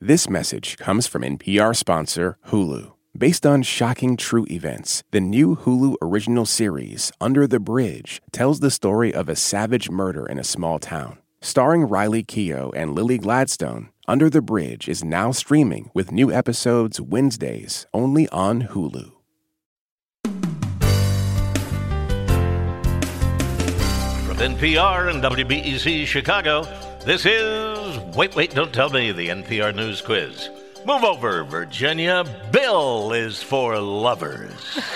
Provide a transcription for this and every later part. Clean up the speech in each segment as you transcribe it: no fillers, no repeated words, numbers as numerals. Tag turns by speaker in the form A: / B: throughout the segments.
A: This message comes from NPR sponsor Hulu. Based on shocking true events, the new Hulu original series, Under the Bridge, tells the story of a savage murder in a small town. Starring Riley Keough and Lily Gladstone, Under the Bridge is now streaming with new episodes Wednesdays only on Hulu.
B: From NPR and WBEZ Chicago, this is Wait, Don't Tell Me, the NPR News Quiz. Move over, Virginia. Bill is for lovers.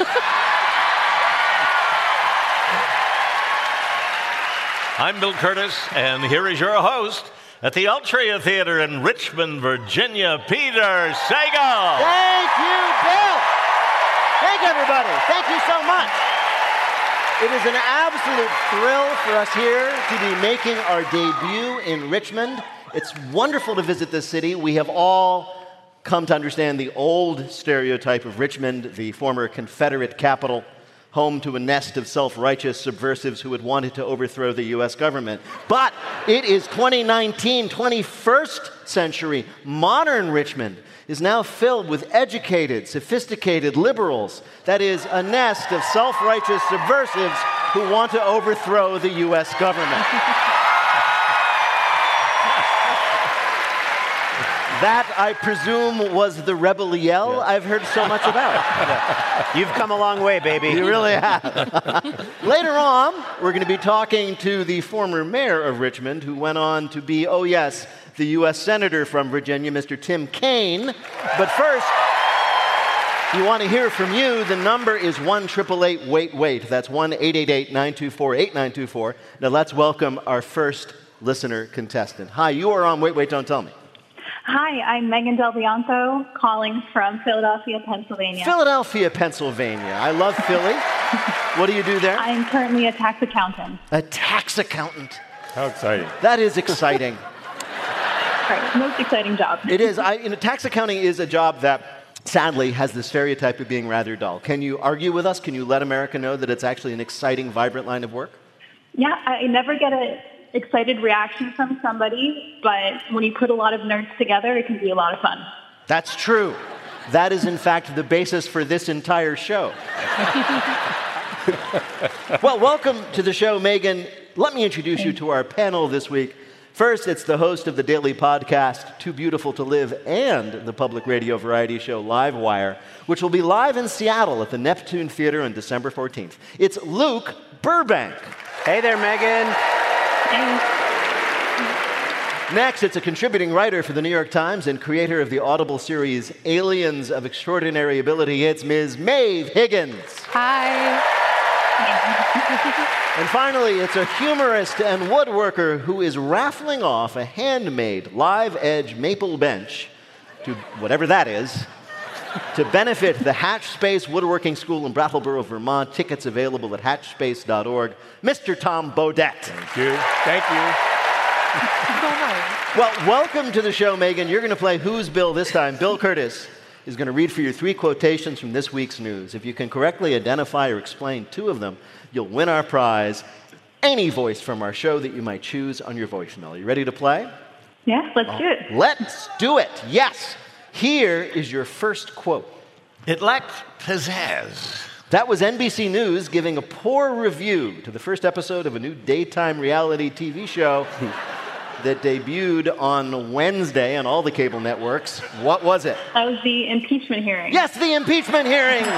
B: I'm Bill Curtis, and here is your host at the Altria Theater in Richmond, Virginia, Peter Sagal.
C: Thank you, Bill. Thank you, everybody. Thank you so much. It is an absolute thrill for us here to be making our debut in Richmond. It's wonderful to visit this city. We have all come to understand the old stereotype of Richmond, the former Confederate capital, home to a nest of self-righteous subversives who had wanted to overthrow the U.S. government. But it is 2019, 21st century. Modern Richmond is now filled with educated, sophisticated liberals. That is, a nest of self-righteous subversives who want to overthrow the U.S. government. That, I presume, was the rebel yell I've heard so much about.
D: You've come a long way, baby.
C: You really have. Later on, we're going to be talking to the former mayor of Richmond, who went on to be, oh yes, the U.S. Senator from Virginia, Mr. Tim Kaine. But first, if you want to hear from you, the number is 1-888-WAIT-WAIT. That's 1-888-924-8924. Now let's welcome our first listener contestant. Hi, you are on Wait, Don't Tell Me.
E: Hi, I'm Megan Del Bianco, calling from Philadelphia, Pennsylvania.
C: Philadelphia, Pennsylvania. I love Philly. What do you do there?
E: I'm currently a tax accountant.
C: A tax accountant.
D: How exciting.
C: That is exciting.
E: Right, most exciting job.
C: It is. Tax accounting is a job that, sadly, has the stereotype of being rather dull. Can you argue with us? Can you let America know that it's actually an exciting, vibrant line of work?
E: Yeah, I never get an excited reaction from somebody, but when you put a lot of nerds together, it can be a lot of fun.
C: That's true. That is, in fact, the basis for this entire show. Well, welcome to the show, Megan. Let me introduce you to our panel this week. First, it's the host of the daily podcast, Too Beautiful to Live, and the public radio variety show Livewire, which will be live in Seattle at the Neptune Theater on December 14th. It's Luke Burbank.
D: Hey there, Megan.
C: Next, it's a contributing writer for the New York Times and creator of the Audible series Aliens of Extraordinary Ability. It's Ms. Maeve Higgins.
F: Hi.
C: And finally, it's a humorist and woodworker who is raffling off a handmade live edge maple bench to whatever that is to benefit the Hatch Space Woodworking School in Brattleboro, Vermont. Tickets available at hatchspace.org. Mr. Tom Bodett.
D: Thank you. Thank you.
C: Well, welcome to the show, Megan. You're going to play Who's Bill this time. Bill Curtis is going to read for you 3 quotations from this week's news. If you can correctly identify or explain 2 of them, you'll win our prize. Any voice from our show that you might choose on your voicemail. Are you ready to play?
E: Yeah, let's do it.
C: Let's do it. Yes. Here is your first quote.
B: It lacked pizzazz.
C: That was NBC News giving a poor review to the first episode of a new daytime reality TV show that debuted on Wednesday on all the cable networks. What was it?
E: That was the impeachment hearing.
C: Yes, the impeachment hearings.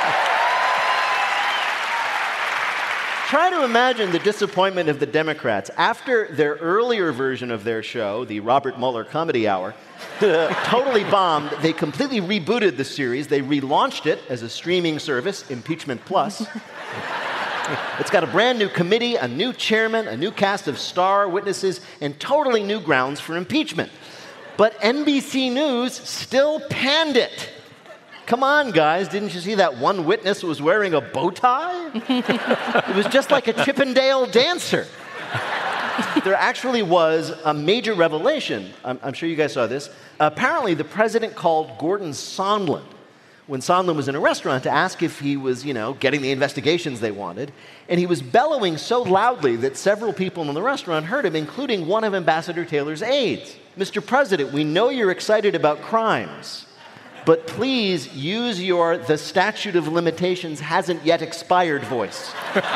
C: Try to imagine the disappointment of the Democrats. After their earlier version of their show, the Robert Mueller Comedy Hour, totally bombed, they completely rebooted the series. They relaunched it as a streaming service, Impeachment Plus. It's got a brand new committee, a new chairman, a new cast of star witnesses, and totally new grounds for impeachment. But NBC News still panned it. Come on, guys, didn't you see that one witness was wearing a bow tie? It was just like a Chippendale dancer. There actually was a major revelation. I'm sure you guys saw this. Apparently, the president called Gordon Sondland when Sondland was in a restaurant to ask if he was, getting the investigations they wanted. And he was bellowing so loudly that several people in the restaurant heard him, including one of Ambassador Taylor's aides. Mr. President, we know you're excited about crimes, but please use your "the statute of limitations hasn't yet expired" voice.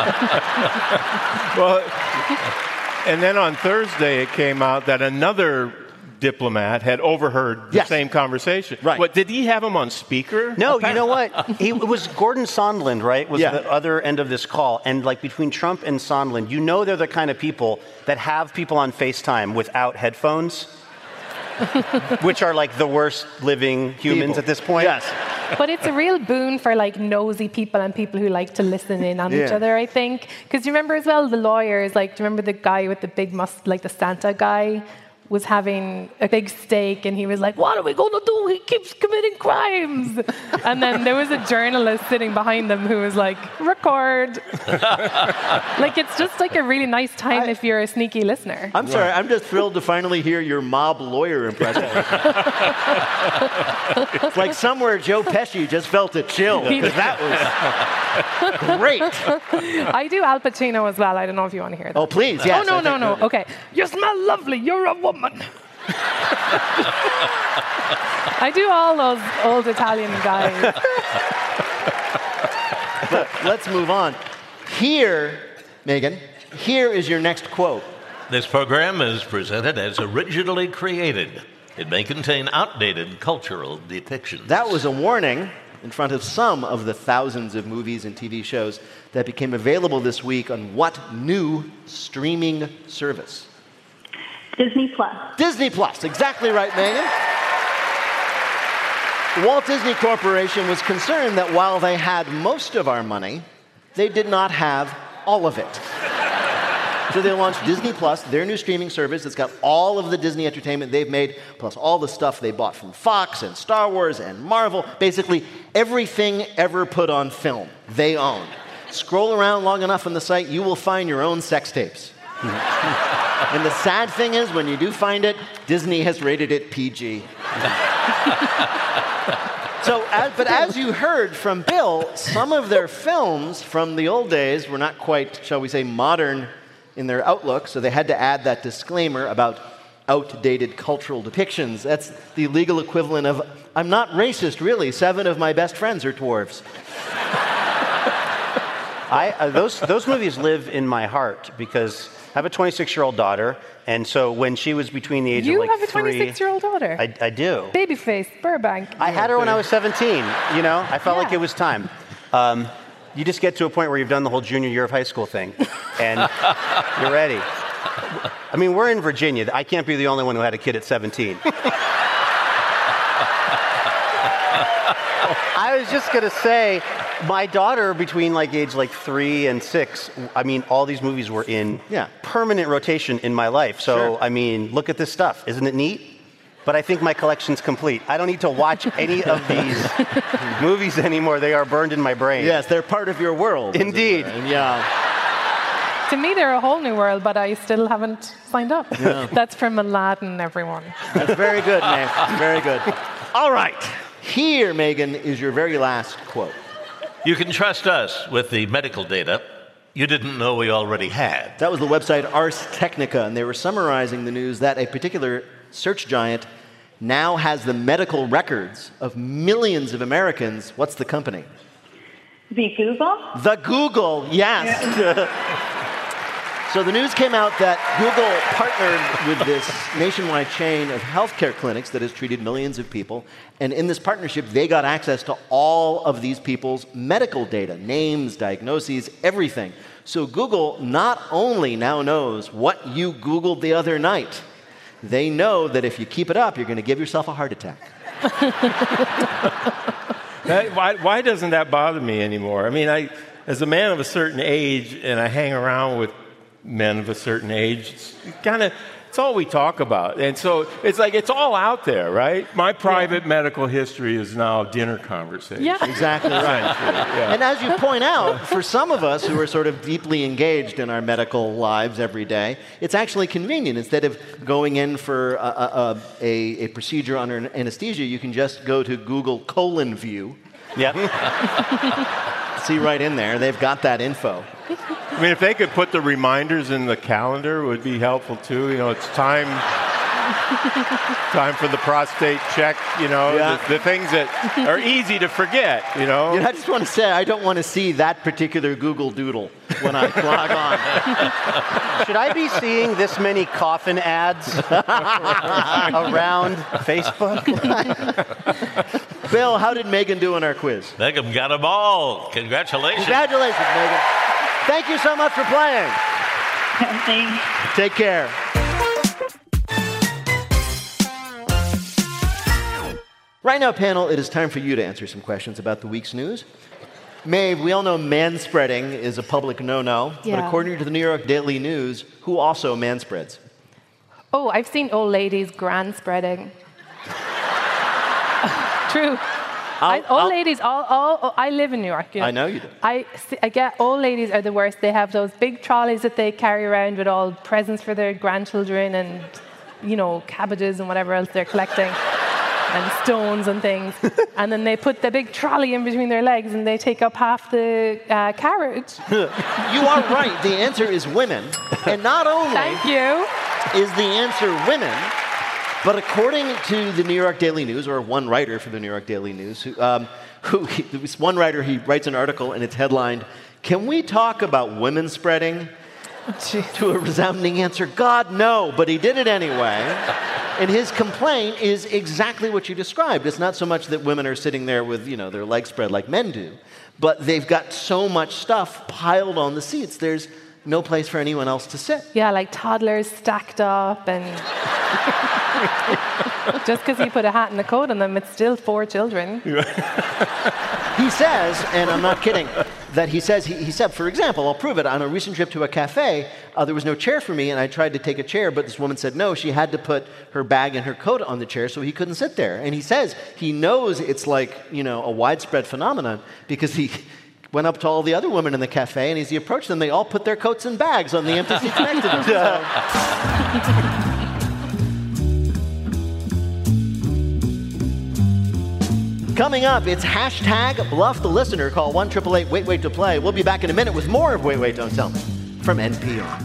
D: Well, and then on Thursday it came out that another diplomat had overheard the same conversation.
C: Right.
D: What, did he have him on speaker?
F: No, you know what? It was Gordon Sondland, right? Was the other end of this call. And like between Trump and Sondland, you know they're the kind of people that have people on FaceTime without headphones, which are like the worst living humans at this point.
C: Yes.
G: But it's a real boon for like nosy people and people who like to listen in on each other, I think. Because you remember as well the lawyers, like, do you remember the guy with the big like the Santa guy? Was having a big steak and he was like, what are we going to do? He keeps committing crimes. And then there was a journalist sitting behind them who was like, record. Like, it's just like a really nice time if you're a sneaky listener.
C: I'm sorry, I'm just thrilled to finally hear your mob lawyer impression. It's like somewhere Joe Pesci just felt a chill, because that was great.
G: I do Al Pacino as well. I don't know if you want to hear that.
C: Oh, please, yes.
G: Oh, no. Okay. You smell lovely. You're a woman. I do all those old Italian guys.
C: But let's move on. Here, Megan, here is your next quote.
B: This program is presented as originally created. It may contain outdated cultural depictions.
C: That was a warning in front of some of the thousands of movies and TV shows that became available this week on what new streaming service?
E: Disney Plus.
C: Disney Plus, exactly right, Megan. The Walt Disney Corporation was concerned that while they had most of our money, they did not have all of it. So they launched Disney Plus, their new streaming service that's got all of the Disney entertainment they've made, plus all the stuff they bought from Fox and Star Wars and Marvel. Basically, everything ever put on film, they own. Scroll around long enough on the site, you will find your own sex tapes. And the sad thing is, when you do find it, Disney has rated it PG. But as you heard from Bill, some of their films from the old days were not quite, shall we say, modern in their outlook, so they had to add that disclaimer about outdated cultural depictions. That's the legal equivalent of, I'm not racist, really. 7 of my best friends are dwarves.
F: Those movies live in my heart because I have a 26-year-old daughter, and so when she was between the age of like 3...
G: You have a 26-year-old daughter?
F: I do.
G: Babyface, Burbank.
F: I had her when I was 17, you know? I felt like it was time. You just get to a point where you've done the whole junior year of high school thing, and you're ready. I mean, we're in Virginia. I can't be the only one who had a kid at 17. I was just going to say, my daughter, between like age like 3 and 6, I mean, all these movies were in permanent rotation in my life. So, I mean, look at this stuff. Isn't it neat? But I think my collection's complete. I don't need to watch any of these movies anymore. They are burned in my brain.
C: Yes, they're part of your world.
F: Indeed.
G: To me, they're a whole new world, but I still haven't signed up. Yeah. That's from Aladdin, everyone.
C: That's very good, Meg. Very good. All right. Here, Megan, is your very last quote.
B: You can trust us with the medical data you didn't know we already had.
C: That was the website Ars Technica, and they were summarizing the news that a particular search giant now has the medical records of millions of Americans. What's the company?
E: The Google?
C: The Google, yes. Yeah. So the news came out that Google partnered with this nationwide chain of healthcare clinics that has treated millions of people. And in this partnership, they got access to all of these people's medical data, names, diagnoses, everything. So Google not only now knows what you Googled the other night, they know that if you keep it up, you're going to give yourself a heart attack.
D: Why doesn't that bother me anymore? I mean, as a man of a certain age, and I hang around with men of a certain age, it's all we talk about. And so it's like, it's all out there, right? My private medical history is now dinner conversation.
G: Yeah.
C: Exactly right.
D: Yeah.
C: And as you point out, for some of us who are sort of deeply engaged in our medical lives every day, it's actually convenient. Instead of going in for a procedure under anesthesia, you can just go to Google ColonView.
F: Yep.
C: See right in there. They've got that info.
D: I mean, if they could put the reminders in the calendar, it would be helpful too. You know, it's time Time for the prostate check, the things that are easy to forget,
C: I just want to say, I don't want to see that particular Google Doodle when I log on.
F: Should I be seeing this many coffin ads around Facebook?
C: Bill, how did Megan do in our quiz?
B: Megan got them all. Congratulations.
C: Congratulations, Megan. Thank you so much for playing.
E: Thanks.
C: Take care. Right now, panel, it is time for you to answer some questions about the week's news. Maeve, we all know manspreading is a public no-no, but according to the New York Daily News, who also manspreads?
G: Oh, I've seen old ladies grand-spreading. True. Old ladies, I live in New York.
C: I know you do.
G: I get old ladies are the worst. They have those big trolleys that they carry around with all presents for their grandchildren and, cabbages and whatever else they're collecting. And stones and things. And then they put the big trolley in between their legs and they take up half the carriage.
C: You are right. The answer is women. And not only
G: Thank you.
C: is the answer women, but according to the New York Daily News, or one writer for the New York Daily News, he writes an article and it's headlined, "Can we talk about women spreading?" To a resounding answer, God, no, but he did it anyway. And his complaint is exactly what you described. It's not so much that women are sitting there with, their legs spread like men do, but they've got so much stuff piled on the seats. There's no place for anyone else to sit.
G: Yeah, like toddlers stacked up and... Just because you put a hat and a coat on them, it's still 4 children.
C: He says, and I'm not kidding, that he said, for example, I'll prove it, on a recent trip to a cafe, there was no chair for me, and I tried to take a chair, but this woman said no, she had to put her bag and her coat on the chair, so he couldn't sit there. And he says he knows it's like, a widespread phenomenon, because he went up to all the other women in the cafe, and as he approached them, they all put their coats and bags on the empty seats next to them. So. Coming up, it's hashtag Bluff the Listener. Call 1-888-WAIT-WAIT to play. We'll be back in a minute with more of Wait, Wait, Don't Tell Me from NPR.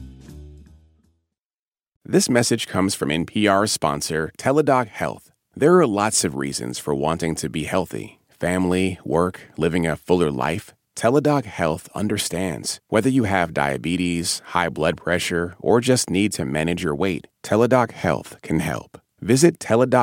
A: This message comes from NPR sponsor Teladoc Health. There are lots of reasons for wanting to be healthy. Family, work, living a fuller life. Teladoc Health understands. Whether you have diabetes, high blood pressure, or just need to manage your weight, Teladoc Health can help. Visit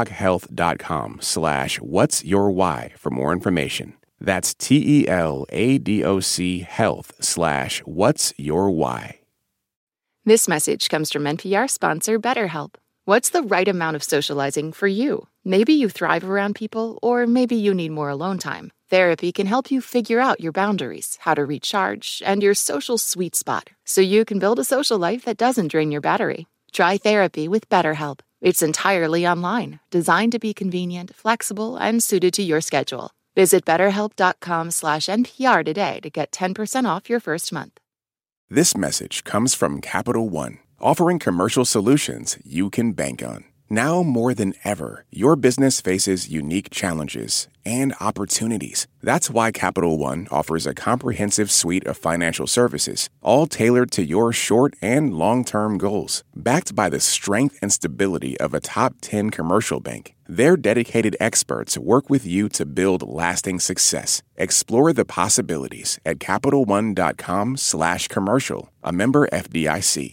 A: teladochealth.com/whatsyourwhy for more information. That's TELADOC health/whatsyourwhy.
H: This message comes from NPR sponsor BetterHelp. What's the right amount of socializing for you? Maybe you thrive around people, or maybe you need more alone time. Therapy can help you figure out your boundaries, how to recharge, and your social sweet spot, so you can build a social life that doesn't drain your battery. Try therapy with BetterHelp. It's entirely online, designed to be convenient, flexible, and suited to your schedule. Visit BetterHelp.com/NPR today to get 10% off your first month.
A: This message comes from Capital One, offering commercial solutions you can bank on. Now more than ever, your business faces unique challenges and opportunities. That's why Capital One offers a comprehensive suite of financial services, all tailored to your short and long-term goals. Backed by the strength and stability of a top 10 commercial bank, their dedicated experts work with you to build lasting success. Explore the possibilities at CapitalOne.com/commercial, a member FDIC.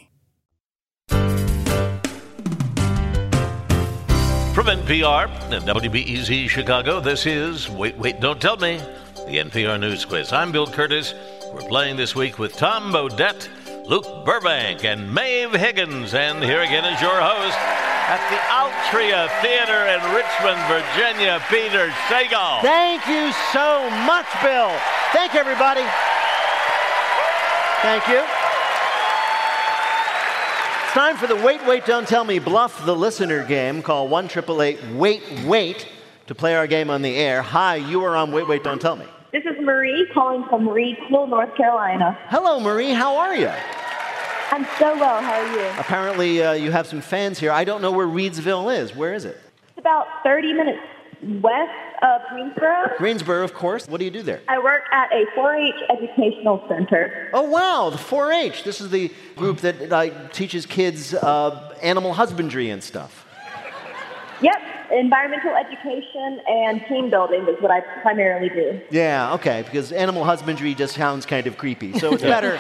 B: From NPR and WBEZ Chicago, this is Wait, Wait, Don't Tell Me, the NPR News Quiz. I'm Bill Curtis. We're playing this week with Tom Bodett, Luke Burbank, and Maeve Higgins. And here again is your host at the Altria Theater in Richmond, Virginia, Peter Sagal.
C: Thank you so much, Bill. Thank you, everybody. Thank you. Time for the Wait, Wait, Don't Tell Me Bluff the Listener game. Call 1-888-WAIT-WAIT to play our game on the air. Hi, you are on Wait, Wait, Don't Tell Me.
E: This is Marie calling from Reidsville, North Carolina.
C: Hello, Marie. How are you?
E: I'm so well. How are you?
C: Apparently, you have some fans here. I don't know where Reidsville is. Where is it?
E: It's about 30 minutes West of Greensboro.
C: Greensboro, of course. What do you do there?
E: I work at a 4-H educational center.
C: Oh, wow, the 4-H. This is the group that teaches kids animal husbandry and stuff.
E: Yep, environmental education and team building is what I primarily do.
C: Yeah, okay, because animal husbandry just sounds kind of creepy, so it's better.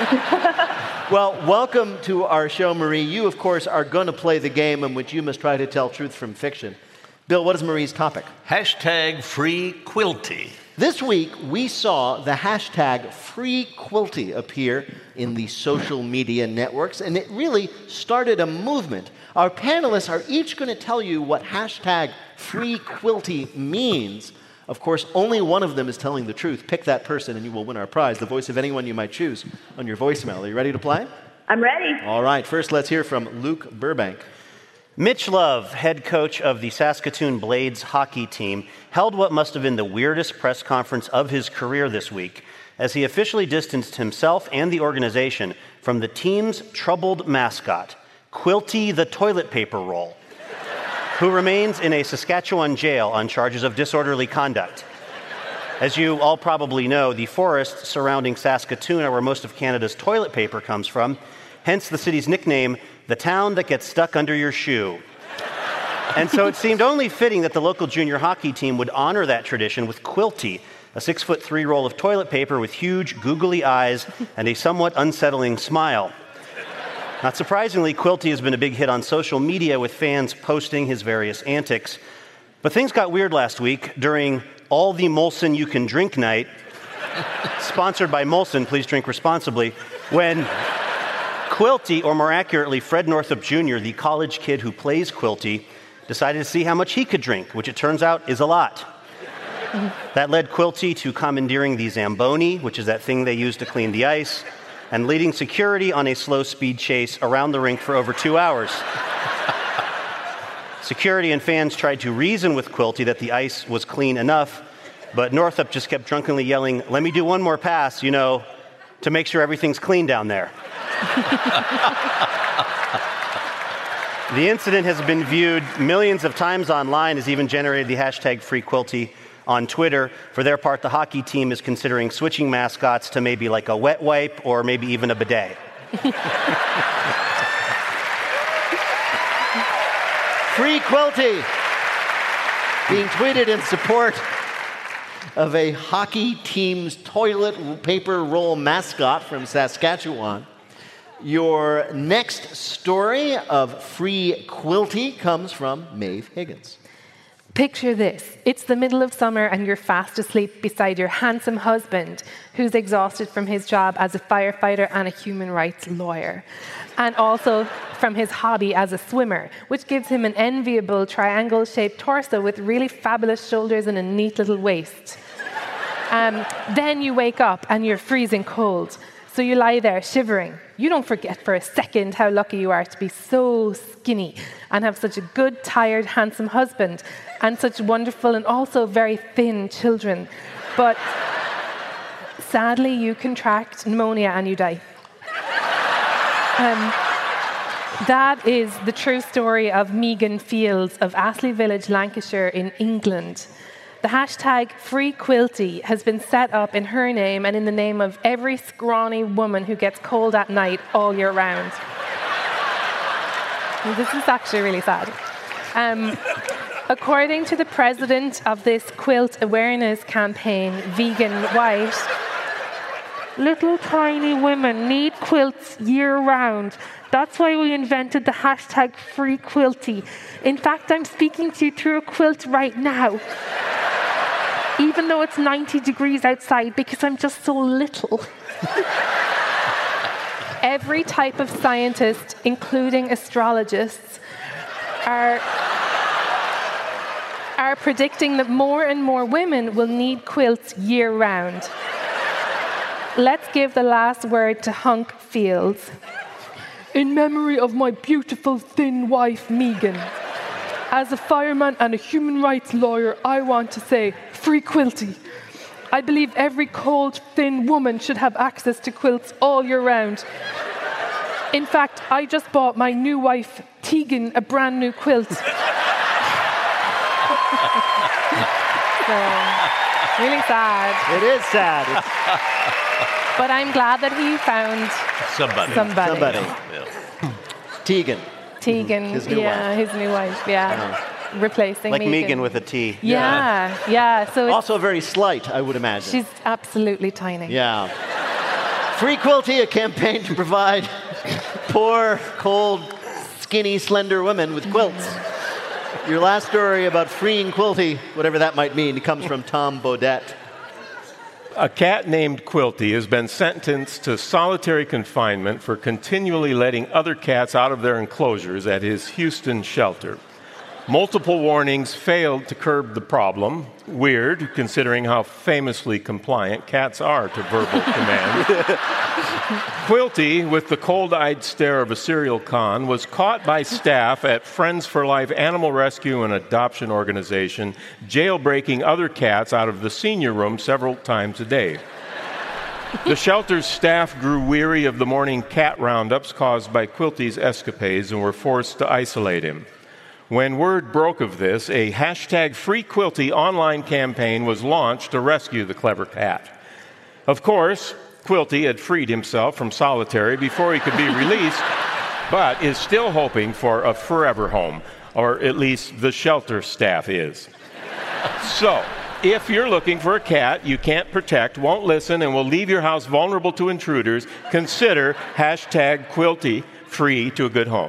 C: Well, welcome to our show, Marie. You, of course, are going to play the game in which you must try to tell truth from fiction. Bill, what is Marie's topic?
B: Hashtag Free Quilty.
C: This week, we saw the hashtag Free Quilty appear in the social media networks, and it really started a movement. Our panelists are each going to tell you what hashtag Free Quilty means. Of course, only one of them is telling the truth. Pick that person and you will win our prize, the voice of anyone you might choose on your voicemail. Are you ready to play?
E: I'm ready.
C: All right, first let's hear from Luke Burbank.
F: Mitch Love, head coach of the Saskatoon Blades hockey team, held what must have been the weirdest press conference of his career this week as he officially distanced himself and the organization from the team's troubled mascot, Quilty the toilet paper roll, who remains in a Saskatchewan jail on charges of disorderly conduct. As you all probably know, the forests surrounding Saskatoon are where most of Canada's toilet paper comes from, hence the city's nickname, the town that gets stuck under your shoe. And so it seemed only fitting that the local junior hockey team would honor that tradition with Quilty, a 6'3" roll of toilet paper with huge googly eyes and a somewhat unsettling smile. Not surprisingly, Quilty has been a big hit on social media with fans posting his various antics. But things got weird last week during All the Molson You Can Drink night, sponsored by Molson, please drink responsibly, when Quilty, or more accurately, Fred Northup Jr., the college kid who plays Quilty, decided to see how much he could drink, which it turns out is a lot. That led Quilty to commandeering the Zamboni, which is that thing they use to clean the ice, and leading security on a slow-speed chase around the rink for over 2 hours. Security and fans tried to reason with Quilty that the ice was clean enough, but Northup just kept drunkenly yelling, "Let me do one more pass, to make sure everything's clean down there." The incident has been viewed millions of times online, has even generated the hashtag Free Quilty on Twitter. For their part, the hockey team is considering switching mascots to maybe like a wet wipe or maybe even a bidet.
C: Free Quilty being tweeted in support of a hockey team's toilet paper roll mascot from Saskatchewan. Your next story of Free Quilty comes from Maeve Higgins.
G: Picture this. It's the middle of summer and you're fast asleep beside your handsome husband who's exhausted from his job as a firefighter and a human rights lawyer, and also from his hobby as a swimmer, which gives him an enviable triangle-shaped torso with really fabulous shoulders and a neat little waist. Then you wake up and you're freezing cold. So you lie there shivering. You don't forget for a second how lucky you are to be so skinny and have such a good, tired, handsome husband and such wonderful and also very thin children. But sadly, you contract pneumonia and you die. That is the true story of Megan Fields of Astley Village, Lancashire in England. The hashtag Free Quilty has been set up in her name and in the name of every scrawny woman who gets cold at night all year round. This is actually really sad. According to the president of this quilt awareness campaign, Vegan White, little tiny women need quilts year-round. That's why we invented the hashtag Free Quilty. In fact, I'm speaking to you through a quilt right now, even though it's 90 degrees outside, because I'm just so little. Every type of scientist, including astrologists, are predicting that more and more women will need quilts year-round. Let's give the last word to Hunk Fields. In memory of my beautiful, thin wife, Megan, as a fireman and a human rights lawyer, I want to say, Free Quilty. I believe every cold, thin woman should have access to quilts all year round. In fact, I just bought my new wife, Tegan, a brand new quilt. So, really sad.
C: It is sad.
G: But I'm glad that he found somebody.
C: Tegan.
G: His new wife. Yeah. Replacing
F: like Megan with a T.
G: Yeah. So it's
C: also very slight, I would imagine.
G: She's absolutely tiny.
C: Yeah. Free Quilty, a campaign to provide poor, cold, skinny, slender women with quilts. Your last story about freeing Quilty, whatever that might mean, comes from Tom Bodette.
D: A cat named Quilty has been sentenced to solitary confinement for continually letting other cats out of their enclosures at his Houston shelter. Multiple warnings failed to curb the problem. Weird, considering how famously compliant cats are to verbal command. Quilty, with the cold-eyed stare of a serial con, was caught by staff at Friends for Life Animal Rescue and Adoption Organization, jailbreaking other cats out of the senior room several times a day. The shelter's staff grew weary of the morning cat roundups caused by Quilty's escapades and were forced to isolate him. When word broke of this, a #FreeQuilty online campaign was launched to rescue the clever cat. Of course, Quilty had freed himself from solitary before he could be released, but is still hoping for a forever home, or at least the shelter staff is. So, if you're looking for a cat you can't protect, won't listen, and will leave your house vulnerable to intruders, consider #Quilty free to a good home.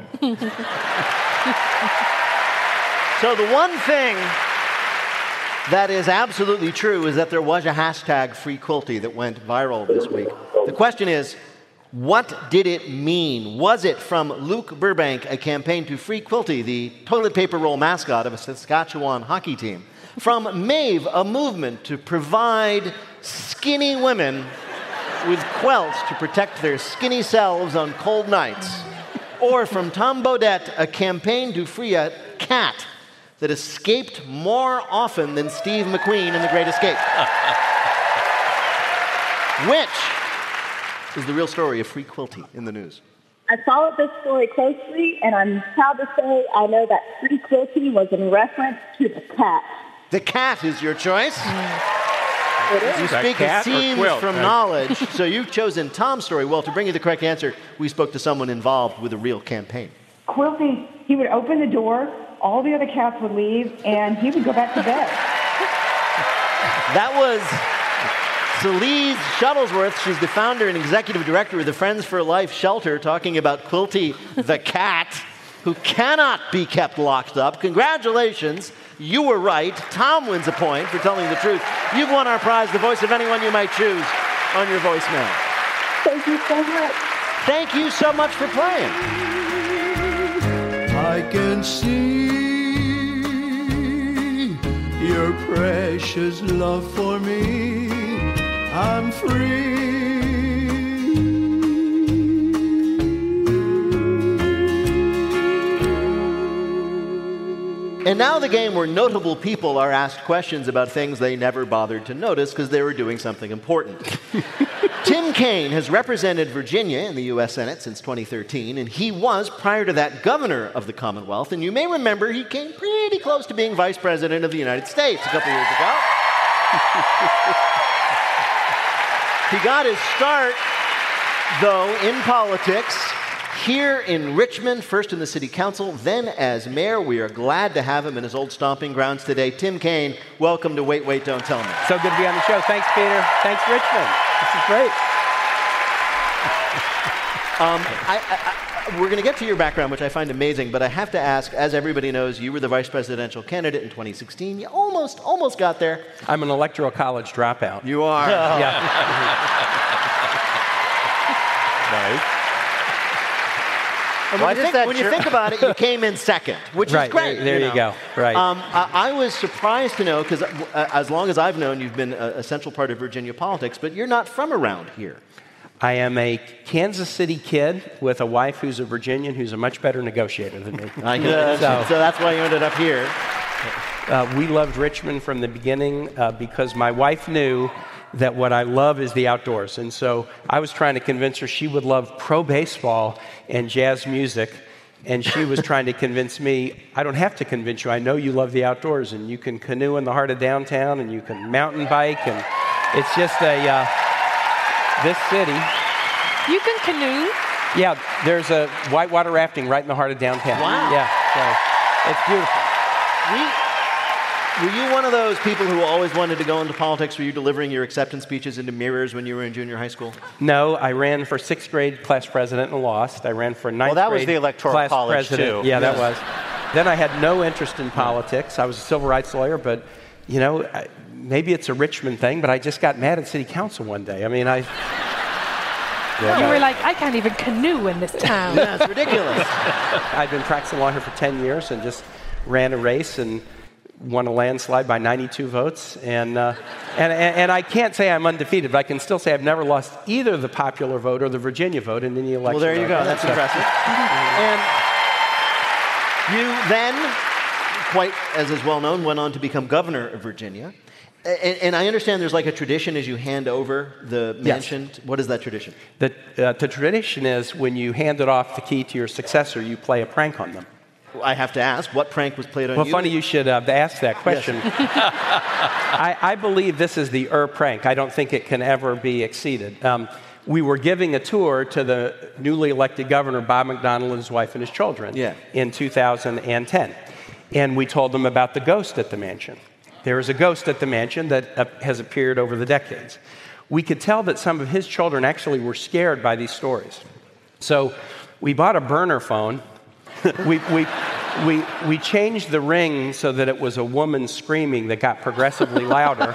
C: So the one thing that is absolutely true is that there was a #FreeQuilty that went viral this week. The question is, what did it mean? Was it from Luke Burbank, a campaign to free Quilty, the toilet paper roll mascot of a Saskatchewan hockey team? From Maeve, a movement to provide skinny women with quilts to protect their skinny selves on cold nights? Or from Tom Bodette, a campaign to free a cat that escaped more often than Steve McQueen in The Great Escape? Which is the real story of Free Quilty in the news?
E: I followed this story closely, and I'm proud to say I know that Free Quilty was in reference to the cat.
C: The cat is your choice?
E: It is.
C: You speak, it seems, from knowledge. So you've chosen Tom's story. Well, to bring you the correct answer, we spoke to someone involved with a real campaign.
I: Quilty, he would open the door, all the other cats would leave, and he would go back to bed.
C: That was Celise Shuttlesworth. She's the founder and executive director of the Friends for Life shelter, talking about Quilty the cat, who cannot be kept locked up. Congratulations. You were right. Tom wins a point for telling the truth. You've won our prize, the voice of anyone you might choose, on your voicemail.
E: Thank you so much.
C: Thank you so much for playing.
J: I can see your precious love for me. I'm free.
C: And now the game where notable people are asked questions about things they never bothered to notice because they were doing something important. Tim Kaine has represented Virginia in the U.S. Senate since 2013, and he was, prior to that, governor of the Commonwealth. And you may remember he came pretty close to being vice president of the United States a couple years ago. He got his start, though, in politics here in Richmond, first in the city council, then as mayor. We are glad to have him in his old stomping grounds today. Tim Kaine, welcome to Wait, Wait, Don't Tell Me.
K: So good to be on the show. Thanks, Peter. Thanks, Richmond. This is great.
C: We're going to get to your background, which I find amazing, but I have to ask, as everybody knows, you were the vice presidential candidate in 2016. You almost got there.
K: I'm an electoral college dropout.
C: You are?
K: Yeah.
C: Nice. And when you think about it, you came in second, which is great.
K: There you go. Right.
C: I was surprised to know, because as long as I've known, you've been a central part of Virginia politics, but you're not from around here.
K: I am a Kansas City kid with a wife who's a Virginian who's a much better negotiator than me.
C: So that's why you ended up here.
K: We loved Richmond from the beginning because my wife knew that what I love is the outdoors. And so I was trying to convince her she would love pro baseball and jazz music. And she was trying to convince me, I don't have to convince you. I know you love the outdoors, and you can canoe in the heart of downtown, and you can mountain bike, and it's just this city.
G: You can canoe?
K: Yeah, there's a whitewater rafting right in the heart of downtown.
C: Wow.
K: Yeah, so it's beautiful.
C: Were you one of those people who always wanted to go into politics? Were you delivering your acceptance speeches into mirrors when you were in junior high school?
K: No, I ran for 6th grade class president and lost. I ran for 9th grade
F: that was the electoral
K: class
F: college,
K: president.
F: too.
K: Yeah, that was. Then I had no interest in politics. I was a civil rights lawyer, but, maybe it's a Richmond thing, but I just got mad at city council one day. I mean,
G: You were like, I can't even canoe in this town.
C: Yeah, it's ridiculous.
K: I'd been practicing law here for 10 years and just ran a race and won a landslide by 92 votes. And I can't say I'm undefeated, but I can still say I've never lost either the popular vote or the Virginia vote in any election.
C: Well, there you go. That's impressive. And you then, quite as is well known, went on to become governor of Virginia. And I understand there's like a tradition as you hand over the mansion. Yes. What is that tradition?
K: The tradition is when you hand it off the key to your successor, you play a prank on them.
C: I have to ask, what prank was played on you?
K: Well, funny you should ask that question. Yes. I believe this is the prank. I don't think it can ever be exceeded. We were giving a tour to the newly elected governor, Bob McDonnell, and his wife and his children in 2010. And we told them about the ghost at the mansion. There is a ghost at the mansion that has appeared over the decades. We could tell that some of his children actually were scared by these stories. So we bought a burner phone. We changed the ring so that it was a woman screaming that got progressively louder.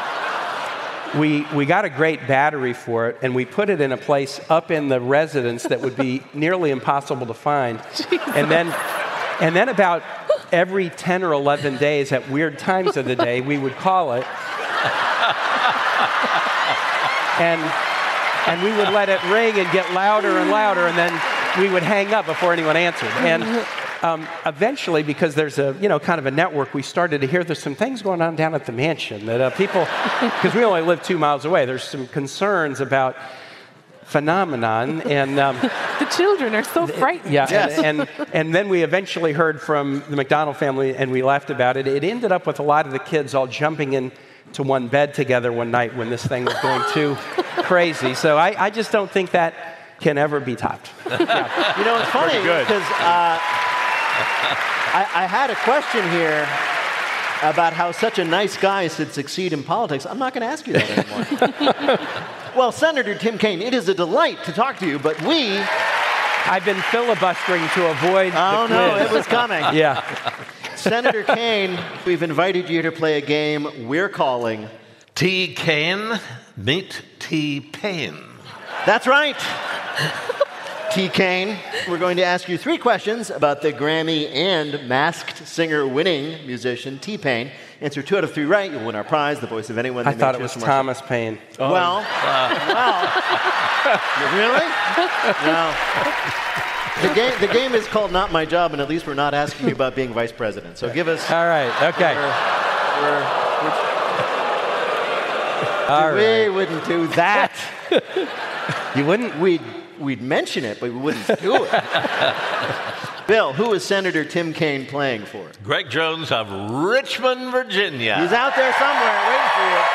K: We got a great battery for it, and we put it in a place up in the residence that would be nearly impossible to find. And then about every 10 or 11 days at weird times of the day, we would call it. And we would let it ring and get louder and louder, and then we would hang up before anyone answered. And eventually, because there's a kind of a network, we started to hear there's some things going on down at the mansion that people, because we only live 2 miles away, there's some concerns about phenomenon, and
G: the children are so frightened.
K: Yeah, yes. and then we eventually heard from the McDonnell family, and we laughed about it. It ended up with a lot of the kids all jumping into one bed together one night when this thing was going too crazy. So I just don't think that can ever be topped.
C: Yeah. It's funny because I had a question here about how such a nice guy should succeed in politics. I'm not going to ask you that anymore. Well, Senator Tim Kaine, it is a delight to talk to you, but
K: I've been filibustering to avoid the quiz.
C: No, it was coming.
K: Yeah.
C: Senator Kaine, we've invited you to play a game we're calling
B: T. Kaine Meet T-Pain.
C: That's right. T. Kaine, we're going to ask you 3 questions about the Grammy and Masked Singer winning musician T-Pain. Answer 2 out of 3 right, you'll win our prize, the voice of anyone.
K: I thought it was Thomas Paine.
C: Oh. Well, really? No. The game is called Not My Job, and at least we're not asking you about being vice president. So give us...
K: All right, okay.
C: We wouldn't do that.
K: You wouldn't?
C: We'd mention it, but we wouldn't do it. Bill, who is Senator Tim Kaine playing for?
B: Greg Jones of Richmond, Virginia.
C: He's out there somewhere waiting for you.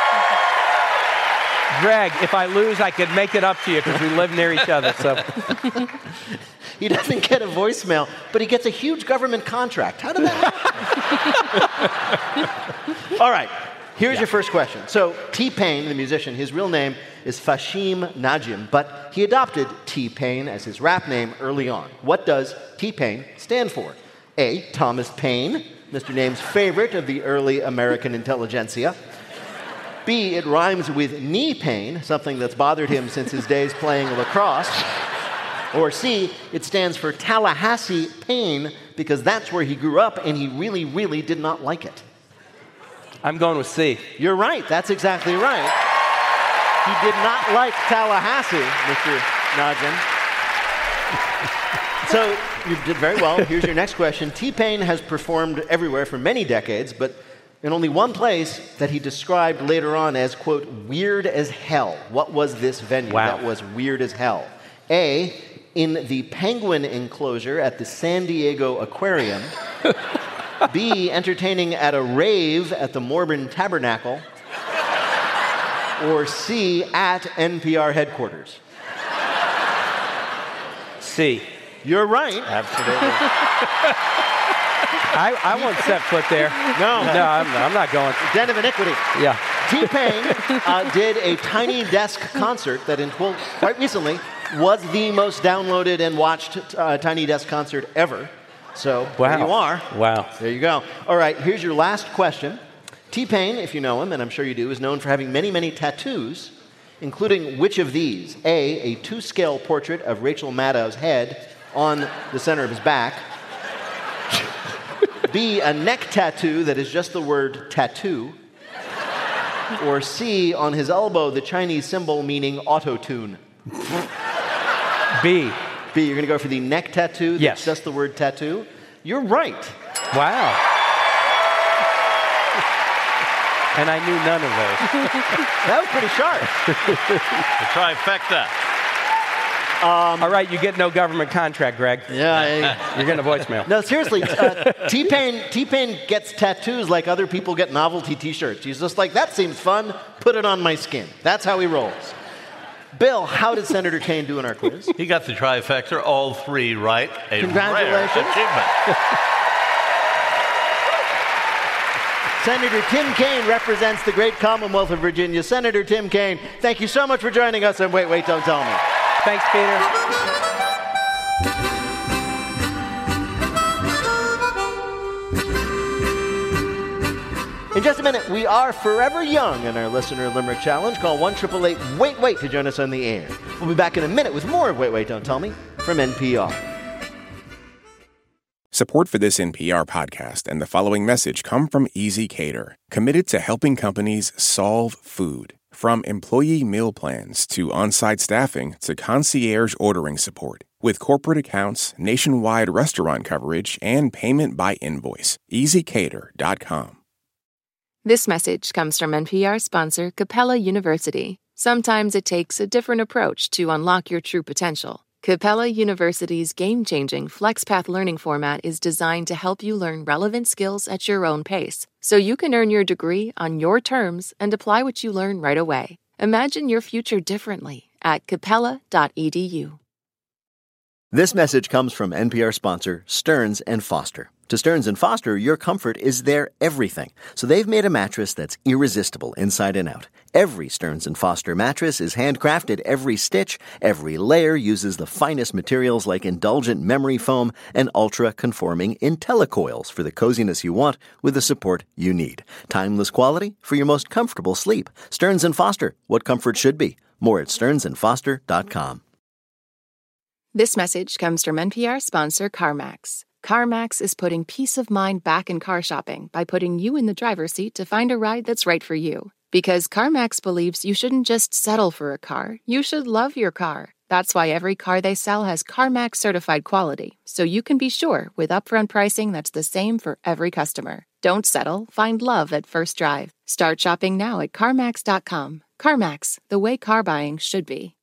K: Greg, if I lose, I could make it up to you because we live near each other. So
C: He doesn't get a voicemail, but he gets a huge government contract. How did that happen? All right. Here's your first question. So T-Pain, the musician, his real name is Fashim Najim, but he adopted T-Pain as his rap name early on. What does T-Pain stand for? A, Thomas Paine, Mr. Name's favorite of the early American intelligentsia. B, it rhymes with knee pain, something that's bothered him since his days playing lacrosse. Or C, it stands for Tallahassee Pain, because that's where he grew up and he really, really did not like it.
K: I'm going with C.
C: You're right. That's exactly right. He did not like Tallahassee, Mr. Najim. So you did very well. Here's your next question. T-Pain has performed everywhere for many decades, but in only one place that he described later on as, quote, weird as hell. What was this venue that was weird as hell? A, in the penguin enclosure at the San Diego Aquarium, B, entertaining at a rave at the Mormon Tabernacle, or C, at NPR headquarters?
K: C.
C: You're right.
F: Absolutely.
K: I won't set foot there.
C: No,
K: I'm not going.
C: Den of iniquity.
K: Yeah.
C: T-Pain did a Tiny Desk concert that, quite recently, was the most downloaded and watched Tiny Desk concert ever. So there you are.
K: Wow.
C: There you go. All right, here's your last question. T-Pain, if you know him, and I'm sure you do, is known for having many, many tattoos, including which of these? A 2-scale portrait of Rachel Maddow's head on the center of his back. B, a neck tattoo that is just the word tattoo. Or C, on his elbow, the Chinese symbol meaning auto-tune.
K: B.
C: B, you're going to go for the neck tattoo that's
K: Yes.
C: just the word tattoo? You're right.
K: Wow. And I knew none of those.
C: That was pretty sharp.
B: The trifecta.
K: All right, you get no government contract, Greg.
C: Yeah.
K: You're getting a voicemail.
C: No, seriously, T-Pain gets tattoos like other people get novelty T-shirts. He's just like, that seems fun, put it on my skin. That's how he rolls. Bill, how did Senator Kaine do in our quiz?
B: He got the trifecta, all 3 right. A
C: Congratulations.
B: rare achievement.
C: Senator Tim Kaine represents the great Commonwealth of Virginia. Senator Tim Kaine, thank you so much for joining us on Wait, Wait, Don't Tell Me.
K: Thanks, Peter.
C: In just a minute, we are forever young in our Listener Limerick Challenge. Call 1-888-WAIT-WAIT to join us on the air. We'll be back in a minute with more of Wait, Wait, Don't Tell Me from NPR.
A: Support for this NPR podcast and the following message come from Easy Cater, committed to helping companies solve food. From employee meal plans to on-site staffing to concierge ordering support. With corporate accounts, nationwide restaurant coverage, and payment by invoice. EasyCater.com.
H: This message comes from NPR sponsor Capella University. Sometimes it takes a different approach to unlock your true potential. Capella University's game-changing FlexPath learning format is designed to help you learn relevant skills at your own pace, so you can earn your degree on your terms and apply what you learn right away. Imagine your future differently at capella.edu.
C: This message comes from NPR sponsor Stearns & Foster. To Stearns & Foster, your comfort is their everything. So they've made a mattress that's irresistible inside and out. Every Stearns & Foster mattress is handcrafted. Every stitch, every layer uses the finest materials like indulgent memory foam and ultra-conforming IntelliCoils for the coziness you want with the support you need. Timeless quality for your most comfortable sleep. Stearns & Foster, what comfort should be. More at stearnsandfoster.com.
H: This message comes from NPR sponsor CarMax. CarMax is putting peace of mind back in car shopping by putting you in the driver's seat to find a ride that's right for you. Because CarMax believes you shouldn't just settle for a car, you should love your car. That's why every car they sell has CarMax certified quality, so you can be sure with upfront pricing that's the same for every customer. Don't settle, find love at first drive. Start shopping now at CarMax.com. CarMax, the way car buying should be.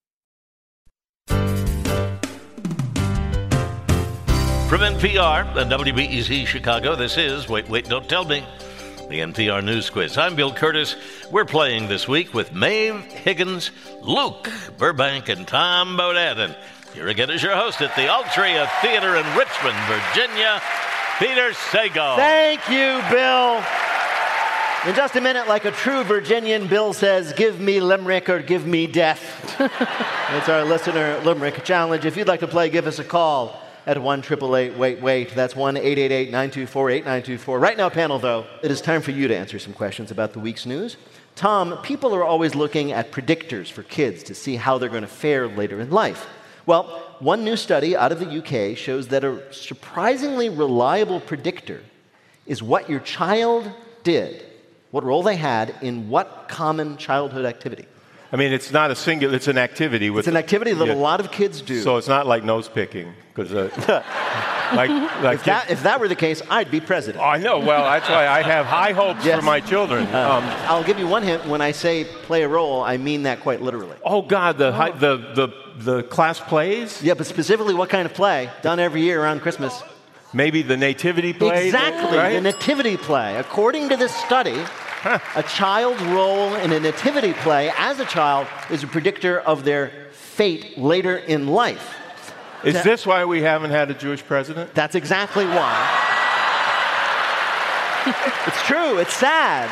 B: From NPR and WBEZ Chicago, this is Wait, Wait, Don't Tell Me, the NPR News Quiz. I'm Bill Curtis. We're playing this week with Maeve Higgins, Luke Burbank, and Tom Bodett. And here again is your host at the Altria Theater in Richmond, Virginia, Peter Sagal.
C: Thank you, Bill. In just a minute, like a true Virginian, Bill says, give me limerick or give me death. It's our Listener Limerick Challenge. If you'd like to play, give us a call at 1-888-WAIT-WAIT. That's 1-888-924-8924. Right now, panel, though, it is time for you to answer some questions about the week's news. Tom, people are always looking at predictors for kids to see how they're going to fare later in life. Well, one new study out of the UK shows that a surprisingly reliable predictor is what your child did, what role they had in what common childhood activity.
D: I mean, it's not a singular, it's an activity.
C: It's an activity that a lot of kids do.
D: So it's not like nose picking. Because if
C: that were the case, I'd be president.
D: Oh, I know. Well, that's why I have high hopes for my children.
C: I'll give you one hint. When I say play a role, I mean that quite literally.
D: Oh God, the the class plays?
C: Yeah, but specifically what kind of play done every year around Christmas?
D: Maybe the nativity play?
C: Exactly,
D: right?
C: the nativity play. According to this study, a child's role in a nativity play as a child is a predictor of their fate later in life.
D: Is this why we haven't had a Jewish president?
C: That's exactly why. It's true, it's sad.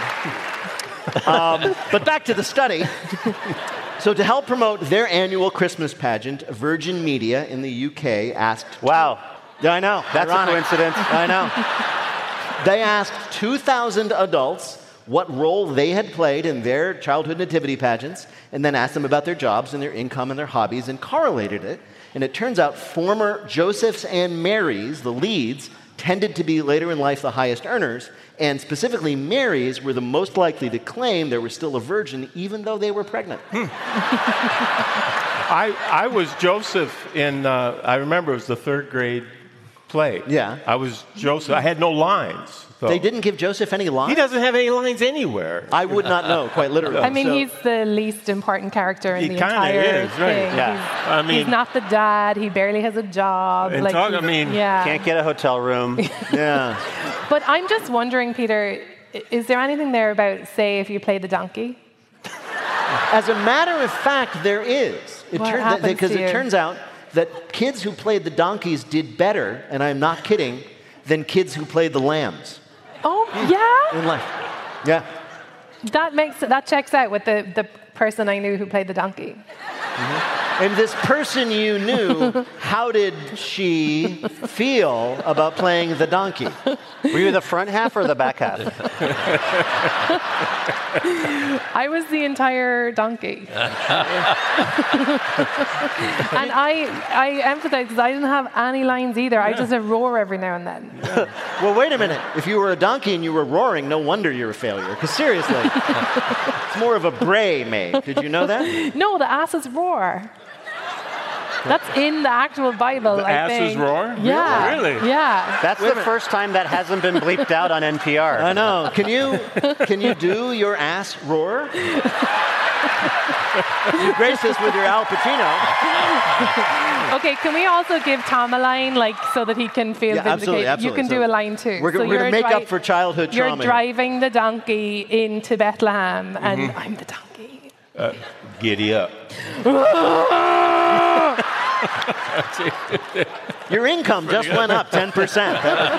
C: But back to the study. So to help promote their annual Christmas pageant, Virgin Media in the UK asked...
F: Wow.
C: Yeah, I know.
F: That's
C: ironic.
F: a coincidence.
C: I know. They asked 2,000 adults what role they had played in their childhood nativity pageants, and then asked them about their jobs and their income and their hobbies, and correlated it. And it turns out former Josephs and Marys, the leads, tended to be later in life the highest earners, and specifically Marys were the most likely to claim they were still a virgin even though they were pregnant.
D: I was Joseph in, I remember it was the third grade play.
C: Yeah.
D: I was Joseph. I had no lines. though.
C: They didn't give Joseph any lines?
D: He doesn't have any lines anywhere.
C: I would not know, quite literally.
G: I mean, he's the least important character in the entire
D: is, right?
G: thing.
F: Yeah.
G: He's not the dad. He barely has a job.
D: And
F: can't get a hotel room.
C: Yeah.
G: But I'm just wondering, Peter, is there anything there about, say, if you play the donkey?
C: As a matter of fact, there is. Because it turns out that kids who played the donkeys did better, and I'm not kidding, than kids who played the lambs.
G: Oh, yeah?
C: In life. Yeah.
G: That checks out with the person I knew who played the donkey.
C: Mm-hmm. And this person you knew, how did she feel about playing the donkey?
F: Were you the front half or the back half?
G: I was the entire donkey. And I empathize because I didn't have any lines either. I just roar every now and then.
C: Well, wait a minute. If you were a donkey and you were roaring, no wonder you're a failure. Because seriously, it's more of a bray, Maeve. Did you know that?
G: No, the asses roar. That's in the actual Bible, I think.
D: Asses roar?
G: Yeah.
D: Really?
G: Yeah.
F: That's the first time that hasn't been bleeped out on NPR.
C: I know. Can you do your ass roar? You grace us with your Al Pacino.
G: Okay, can we also give Tom a line, so that he can feel vindicated?
C: Absolutely.
G: You can do a line too.
C: We're going to make up for childhood trauma.
G: You're driving the donkey into Bethlehem, and I'm the donkey.
D: Giddy up.
C: Your income just went up 10%. That was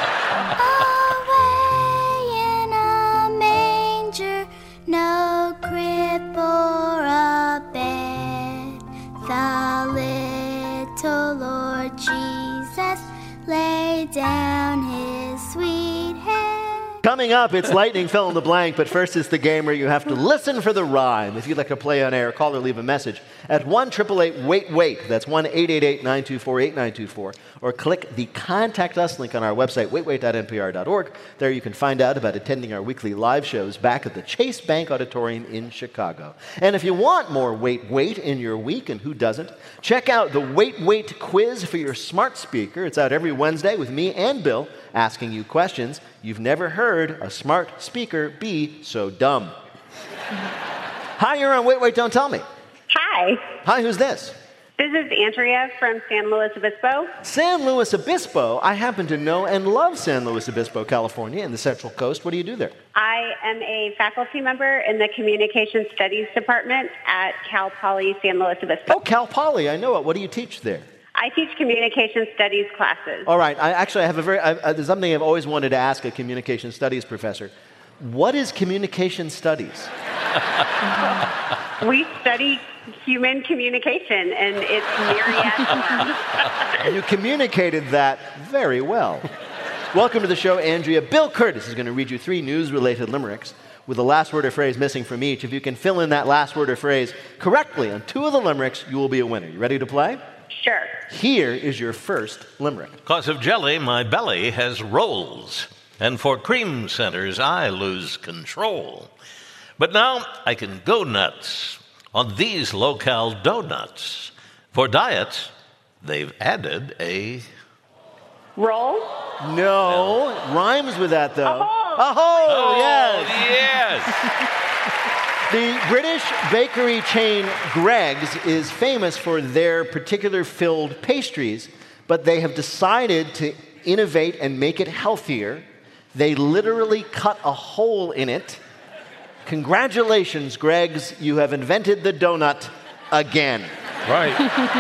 C: wonderful.
L: Away in a manger, no crib or a bed, the little Lord Jesus laid down his sweet head.
C: Coming up, it's Lightning Fill in the Blank, but first it's the game where you have to listen for the rhyme. If you'd like to play on air, call or leave a message at 1-888-WAIT-WAIT. That's 1-888-924-8924. Or click the Contact Us link on our website, waitwait.npr.org. There you can find out about attending our weekly live shows back at the Chase Bank Auditorium in Chicago. And if you want more Wait Wait in your week, and who doesn't, check out the Wait Wait quiz for your smart speaker. It's out every Wednesday with me and Bill asking you questions you've never heard a smart speaker be so dumb. Hi, you're on Wait, Wait, Don't Tell Me.
M: Hi.
C: Hi, who's this?
M: This is Andrea from San Luis Obispo.
C: San Luis Obispo. I happen to know and love San Luis Obispo, California, in the Central Coast. What do you do there?
M: I am a faculty member in the Communication Studies Department at Cal Poly San Luis Obispo.
C: Oh, Cal Poly. I know it. What do you teach there?
M: I teach communication studies classes.
C: All right. I have there's something I've always wanted to ask a communication studies professor. What is communication studies?
M: We study human communication and its myriad forms.
C: You communicated that very well. Welcome to the show, Andrea. Bill Curtis is going to read you 3 news-related limericks with the last word or phrase missing from each. If you can fill in that last word or phrase correctly on 2 of the limericks, you will be a winner. You ready to play?
M: Sure.
C: Here is your first limerick.
B: 'Cause of jelly, my belly has rolls, and for cream centers, I lose control. But now I can go nuts on these low-cal donuts. For diet, they've added a...
M: Roll?
C: No. Rhymes with that, though.
M: Oh,
C: yes. The British bakery chain Greggs is famous for their particular filled pastries, but they have decided to innovate and make it healthier. They literally cut a hole in it. Congratulations, Greggs, you have invented the donut again.
D: Right.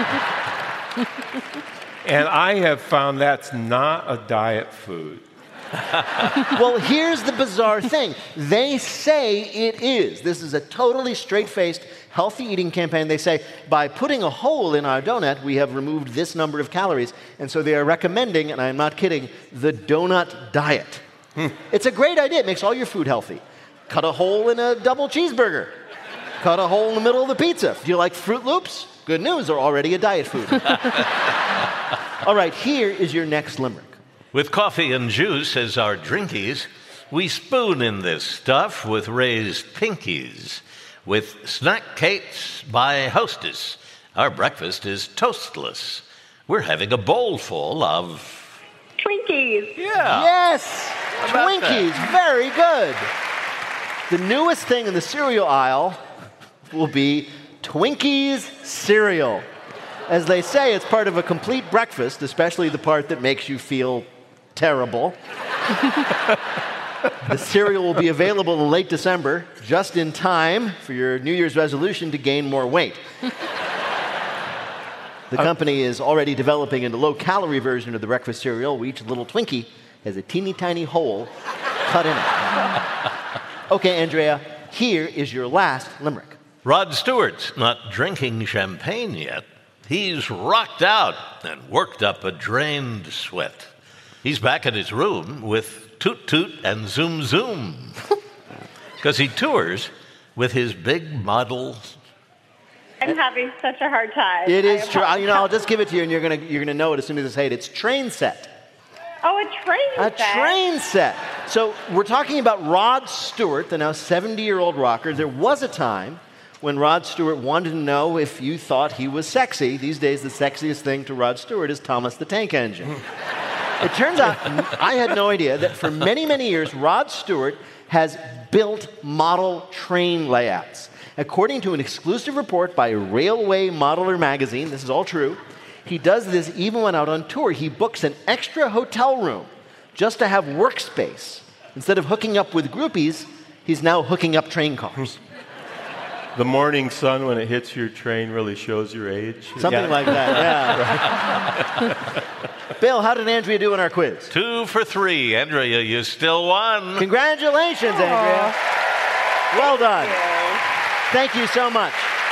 D: And I have found that's not a diet food.
C: Well, here's the bizarre thing. They say it is. This is a totally straight-faced, healthy eating campaign. They say, by putting a hole in our donut, we have removed this number of calories. And so they are recommending, and I'm not kidding, the donut diet. It's a great idea. It makes all your food healthy. Cut a hole in a double cheeseburger. Cut a hole in the middle of the pizza. Do you like Fruit Loops? Good news, they're already a diet food. All right, here is your next limerick.
B: With coffee and juice as our drinkies, we spoon in this stuff with raised pinkies. With snack cakes by Hostess, our breakfast is toastless. We're having a bowl full of...
M: Twinkies.
B: Yeah.
C: Yes! Twinkies. Very good. The newest thing in the cereal aisle will be Twinkies cereal. As they say, it's part of a complete breakfast, especially the part that makes you feel terrible. The cereal will be available in late December, just in time for your New Year's resolution to gain more weight. The company is already developing a low-calorie version of the breakfast cereal, where each little Twinkie has a teeny tiny hole cut in it. Okay, Andrea, here is your last limerick.
B: Rod Stewart's not drinking champagne yet. He's rocked out and worked up a drained sweat. He's back in his room with Toot Toot and Zoom Zoom. Because he tours with his big model.
M: I'm having such a hard time.
C: It is true. I'll just give it to you, and you're gonna know it as soon as I say it. It's train set.
M: Oh, a train set.
C: A train set. So we're talking about Rod Stewart, the now 70-year-old rocker. There was a time when Rod Stewart wanted to know if you thought he was sexy. These days, the sexiest thing to Rod Stewart is Thomas the Tank Engine. It turns out, I had no idea, that for many, many years, Rod Stewart has built model train layouts. According to an exclusive report by Railway Modeler magazine, this is all true, he does this even when out on tour. He books an extra hotel room just to have workspace. Instead of hooking up with groupies, he's now hooking up train cars.
D: The morning sun, when it hits your train, really shows your age.
C: Something like that, yeah. Bill, how did Andrea do in our quiz?
B: 2 for 3. Andrea, you still won.
C: Congratulations, Andrea. Well done. Thank you so much.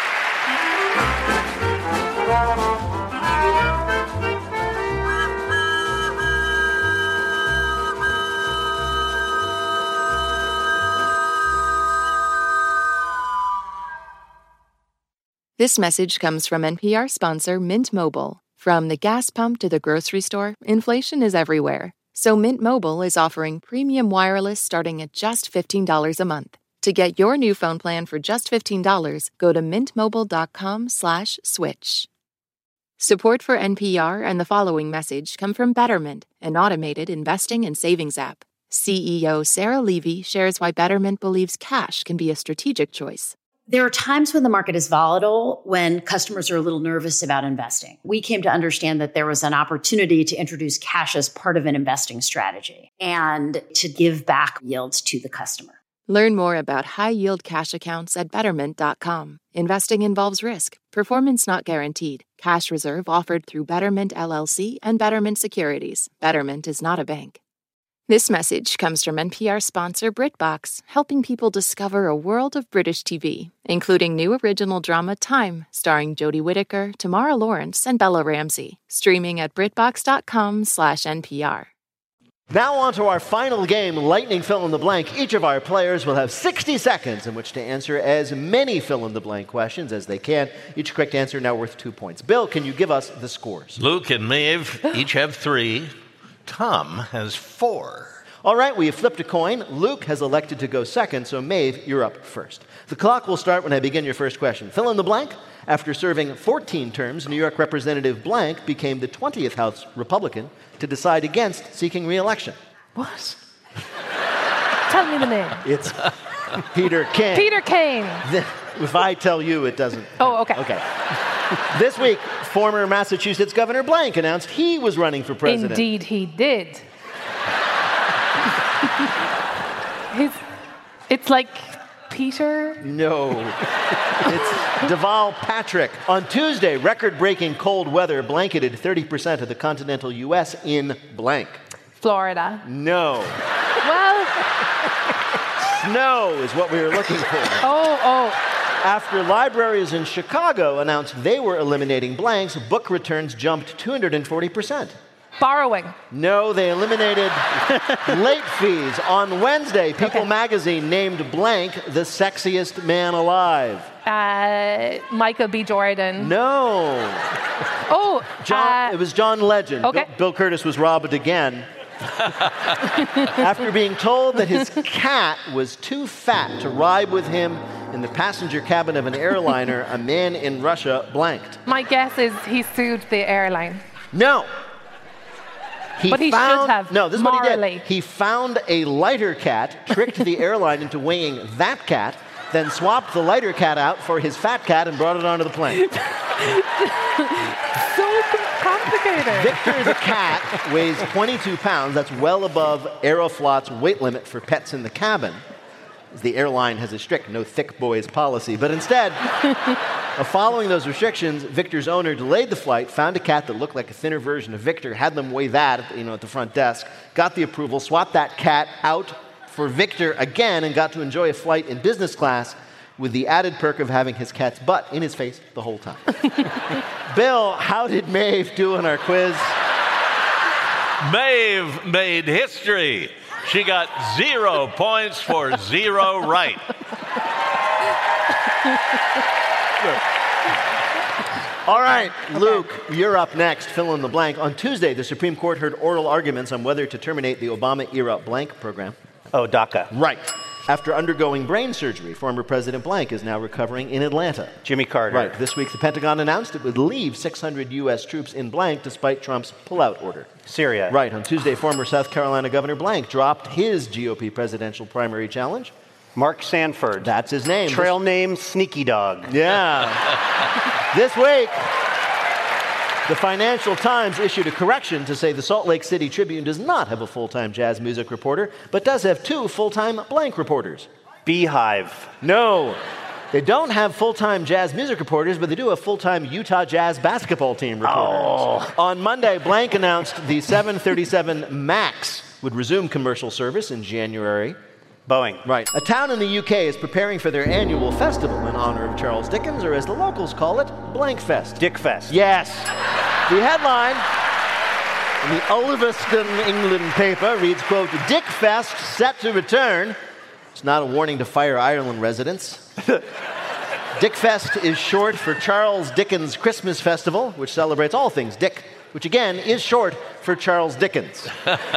H: This message comes from NPR sponsor Mint Mobile. From the gas pump to the grocery store, inflation is everywhere. So Mint Mobile is offering premium wireless starting at just $15 a month. To get your new phone plan for just $15, go to mintmobile.com/switch. Support for NPR and the following message come from Betterment, an automated investing and savings app. CEO Sarah Levy shares why Betterment believes cash can be a strategic choice.
N: There are times when the market is volatile, when customers are a little nervous about investing. We came to understand that there was an opportunity to introduce cash as part of an investing strategy and to give back yields to the customer.
H: Learn more about high-yield cash accounts at Betterment.com. Investing involves risk. Performance not guaranteed. Cash reserve offered through Betterment LLC and Betterment Securities. Betterment is not a bank. This message comes from NPR sponsor BritBox, helping people discover a world of British TV, including new original drama Time, starring Jodie Whittaker, Tamara Lawrence, and Bella Ramsey. Streaming at BritBox.com/NPR.
C: Now on to our final game, Lightning Fill-in-the-Blank. Each of our players will have 60 seconds in which to answer as many fill-in-the-blank questions as they can. Each correct answer now worth 2 points. Bill, can you give us the scores?
B: Luke and Maeve each have 3. Tom has 4.
C: All right, we have flipped a coin. Luke has elected to go second, so Maeve, you're up first. The clock will start when I begin your first question. Fill in the blank. After serving 14 terms, New York Representative Blank became the 20th House Republican to decide against seeking re-election.
G: What? tell me the name.
C: It's Peter Kane.
G: Peter Kane.
C: If I tell you, it doesn't.
G: Oh, okay.
C: Okay. This week, former Massachusetts Governor Blank announced he was running for president.
G: Indeed, he did. It's like Peter?
C: No. It's Deval Patrick. On Tuesday, record-breaking cold weather blanketed 30% of the continental U.S. in blank.
G: Florida.
C: No.
G: Well,
C: snow is what we were looking for.
G: Oh.
C: After libraries in Chicago announced they were eliminating blanks, book returns jumped 240%.
G: Borrowing.
C: No, they eliminated late fees. On Wednesday, People magazine named blank the sexiest man alive.
G: Michael B. Jordan.
C: No.
G: Oh,
C: it was John Legend.
G: Okay.
C: Bill Curtis was robbed again. After being told that his cat was too fat to ride with him in the passenger cabin of an airliner, a man in Russia blanked.
G: My guess is he sued the airline.
C: No.
G: But he should have.
C: No, this is
G: morally.
C: what he did. He found a lighter cat, tricked the airline into weighing that cat, then swapped the lighter cat out for his fat cat and brought it onto the plane.
G: So complicated.
C: Victor the cat weighs 22 pounds. That's well above Aeroflot's weight limit for pets in the cabin. The airline has a strict no thick boys policy. But instead of following those restrictions, Victor's owner delayed the flight, found a cat that looked like a thinner version of Victor, had them weigh that at the front desk, got the approval, swapped that cat out for Victor again, and got to enjoy a flight in business class with the added perk of having his cat's butt in his face the whole time. Bill, how did Maeve do in our quiz?
B: Maeve made history. She got 0 points for 0 right.
C: All right, Luke, you're up next. Fill in the blank. On Tuesday, the Supreme Court heard oral arguments on whether to terminate the Obama-era blank program.
F: Oh, DACA.
C: Right. After undergoing brain surgery, former President Blank is now recovering in Atlanta.
F: Jimmy Carter.
C: Right. This week, the Pentagon announced it would leave 600 U.S. troops in blank despite Trump's pullout order.
F: Syria.
C: Right. On Tuesday, former South Carolina Governor Blank dropped his GOP presidential primary challenge.
F: Mark Sanford.
C: That's his name.
F: Trail name, Sneaky Dog.
C: Yeah. This week, the Financial Times issued a correction to say the Salt Lake City Tribune does not have a full-time jazz music reporter, but does have 2 full-time blank reporters.
F: Beehive.
C: No. They don't have full-time jazz music reporters, but they do have full-time Utah Jazz basketball team reporters. On Monday, Blank announced the 737 MAX would resume commercial service in January.
F: Boeing.
C: Right. A town in the UK is preparing for their annual festival in honor of Charles Dickens, or as the locals call it, Blankfest.
F: Dickfest.
C: Yes. The headline in the Ulverston, England paper reads, quote, Dickfest set to return. It's not a warning to Fire Ireland residents. Dickfest is short for Charles Dickens Christmas Festival, which celebrates all things Dick, which again is short for Charles Dickens.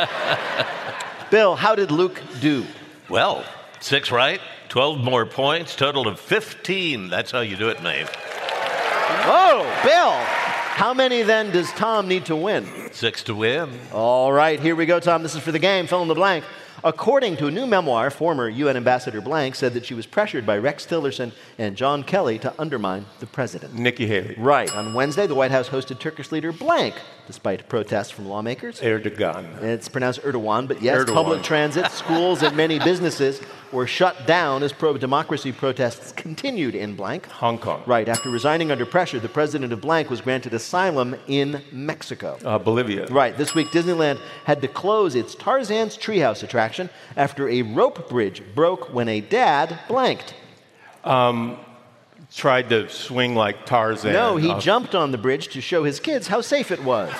C: Bill, how did Luke do?
B: Well, 6 right, 12 more points, total of 15. That's how you do it, Maeve.
C: Oh, Bill! How many then does Tom need to win?
B: 6 to win.
C: All right, here we go, Tom. This is for the game. Fill in the blank. According to a new memoir, former UN Ambassador Blank said that she was pressured by Rex Tillerson and John Kelly to undermine the president.
D: Nikki Haley.
C: Right. On Wednesday, the White House hosted Turkish leader Blank, despite protests from lawmakers.
D: Erdogan.
C: It's pronounced Erdogan, but yes,
D: Erdogan.
C: Public transit, schools, and many businesses were shut down as pro-democracy protests continued in Blank.
D: Hong Kong.
C: Right. After resigning under pressure, the president of Blank was granted asylum in Mexico.
D: Bolivia.
C: Right. This week, Disneyland had to close its Tarzan's Treehouse attraction after a rope bridge broke when a dad blanked.
D: Tried to swing like Tarzan.
C: No, he jumped on the bridge to show his kids how safe it was.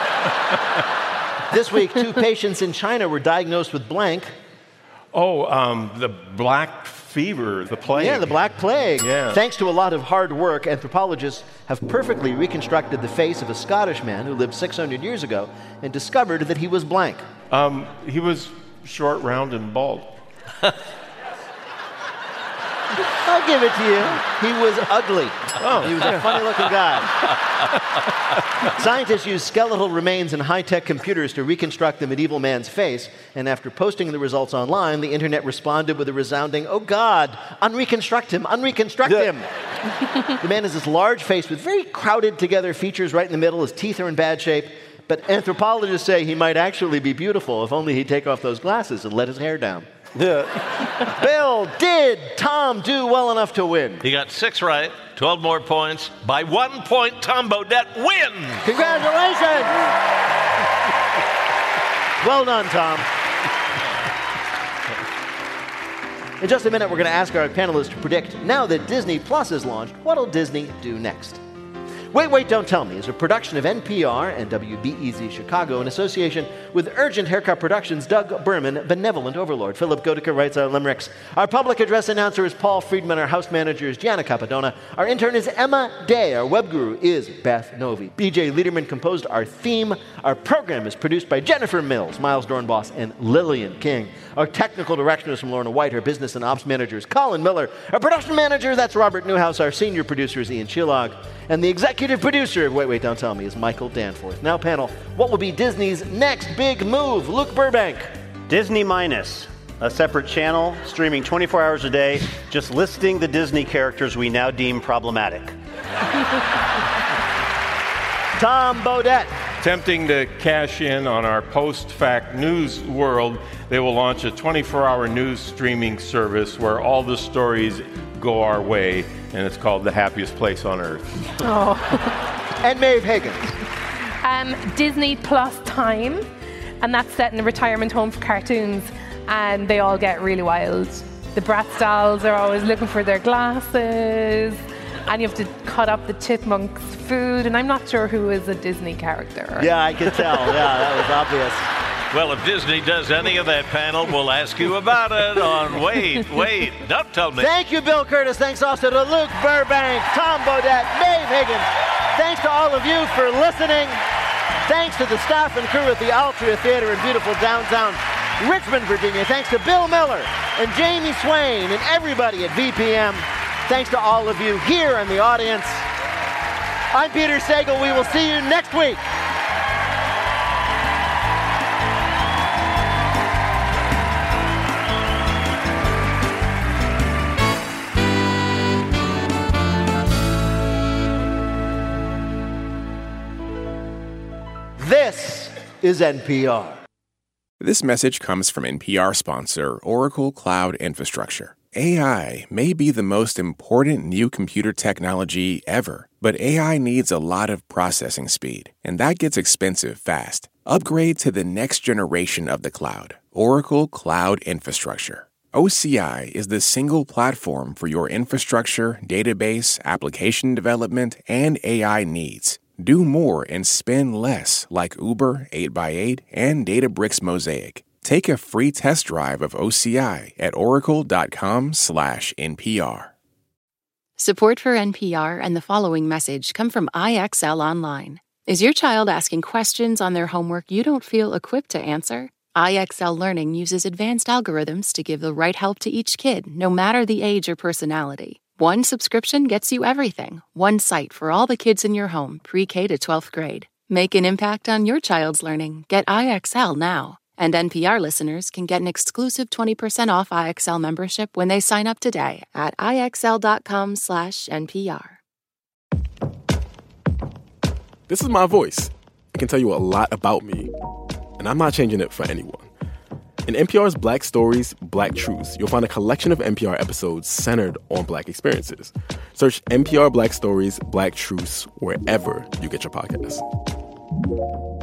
C: This week, 2 patients in China were diagnosed with blank.
D: The black fever, the plague.
C: Yeah, the Black Plague.
D: Yeah.
C: Thanks to a lot of hard work, anthropologists have perfectly reconstructed the face of a Scottish man who lived 600 years ago and discovered that he was blank.
D: He was short, round, and bald.
C: I'll give it to you. He was ugly. He was a funny-looking guy. Scientists used skeletal remains and high-tech computers to reconstruct the medieval man's face, and after posting the results online, the internet responded with a resounding, "Oh God, unreconstruct him, unreconstruct him." The man has this large face with very crowded together features right in the middle. His teeth are in bad shape, but anthropologists say he might actually be beautiful if only he'd take off those glasses and let his hair down. Bill, did Tom do well enough to win?
B: He got 6 right, 12 more points. By 1 point, Tom Bodett wins.
C: Congratulations! Well done, Tom. In just a minute, we're going to ask our panelists to predict, now that Disney Plus is launched, what'll Disney do next? Wait, Wait, Don't Tell Me is a production of NPR and WBEZ Chicago in association with Urgent Haircut Productions' Doug Berman, benevolent overlord. Philip Goedeke writes our limericks. Our public address announcer is Paul Friedman. Our house manager is Gianna Capadona. Our intern is Emma Day. Our web guru is Beth Novi. BJ Liederman composed our theme. Our program is produced by Jennifer Mills, Miles Dornbos, and Lillian King. Our technical direction is from Lorna White. Our business and ops manager is Colin Miller. Our production manager, that's Robert Newhouse. Our senior producer is Ian Chilog. And the executive producer of Wait, Wait, Don't Tell Me is Michael Danforth. Now, panel, what will be Disney's next big move? Luke Burbank.
F: Disney Minus, a separate channel streaming 24 hours a day, just listing the Disney characters we now deem problematic.
C: Tom Bodett.
D: Attempting to cash in on our post-fact news world, they will launch a 24-hour news streaming service where all the stories go our way, and it's called The Happiest Place on Earth.
C: Oh. And Maeve Higgins.
G: Disney Plus Time, and that's set in a retirement home for cartoons, and they all get really wild. The Bratz dolls are always looking for their glasses, and you have to cut up the chipmunks' food, and I'm not sure who is a Disney character.
C: Yeah, I could tell. Yeah, that was obvious.
B: Well, if Disney does any of that, panel, we'll ask you about it on Wait, Wait, Don't Tell Me.
C: Thank you, Bill Curtis. Thanks also to Luke Burbank, Tom Bodett, Maeve Higgins. Thanks to all of you for listening. Thanks to the staff and crew at the Altria Theater in beautiful downtown Richmond, Virginia. Thanks to Bill Miller and Jamie Swain and everybody at VPM. Thanks to all of you here in the audience. I'm Peter Sagal. We will see you next week. This is NPR.
A: This message comes from NPR sponsor Oracle Cloud Infrastructure. AI may be the most important new computer technology ever, but AI needs a lot of processing speed, and that gets expensive fast. Upgrade to the next generation of the cloud, Oracle Cloud Infrastructure. OCI is the single platform for your infrastructure, database, application development, and AI needs. Do more and spend less like Uber 8x8 and Databricks Mosaic. Take a free test drive of OCI at oracle.com/NPR.
H: Support for NPR and the following message come from IXL Online. Is your child asking questions on their homework you don't feel equipped to answer? IXL Learning uses advanced algorithms to give the right help to each kid, no matter the age or personality. One subscription gets you everything. One site for all the kids in your home, pre-K to 12th grade. Make an impact on your child's learning. Get IXL now. And NPR listeners can get an exclusive 20% off IXL membership when they sign up today at IXL.com/NPR.
O: This is my voice. It can tell you a lot about me, and I'm not changing it for anyone. In NPR's Black Stories, Black Truths, you'll find a collection of NPR episodes centered on Black experiences. Search NPR Black Stories, Black Truths wherever you get your podcasts.